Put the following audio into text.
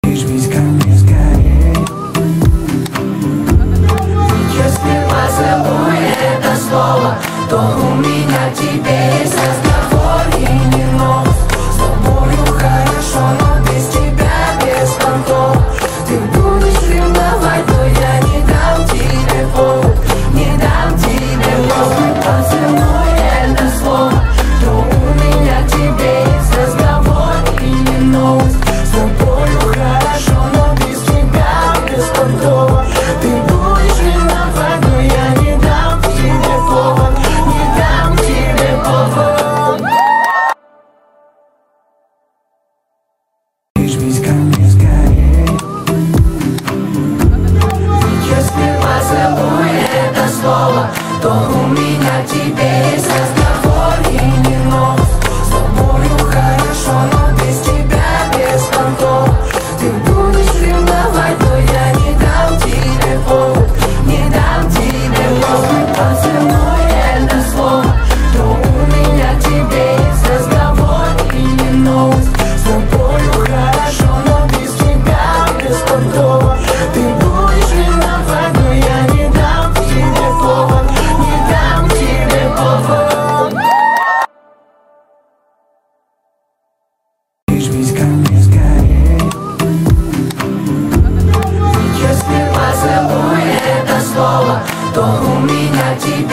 Ведь ко мне скорей. Если поцелуй это слово, то у меня тебе есть разговор и не нос. С тобою хорошо, но без тебя беспонтово. Ты будешь ревновать, но я не дам тебе повод. Не дам тебе повод. Поцелуй это слово, то у меня тебе есть разговор и не нос. С тобою хорошо, но без тебя беспонтово. Ты будешь ревновать, но я не дам тебе повод. Не дам тебе повод. Ведь ко мне скорей. Если поцелуй это слово, то у меня тебе есть разговор и не нос. С тобою хорошо, но без тебя беспонтово. Ты будешь ревновать, но я не дам тебе повод. Не дам тебе повод. Поцелуй это слово, то у меня тебе есть разговор и не нос. С тобою хорошо, но без тебя беспонтово. Ты будешь ревновать, но я не дам тебе повод. Не дам тебе повод. Ведь ко мне скорей. Если поцелуй это слово, то у меня тебе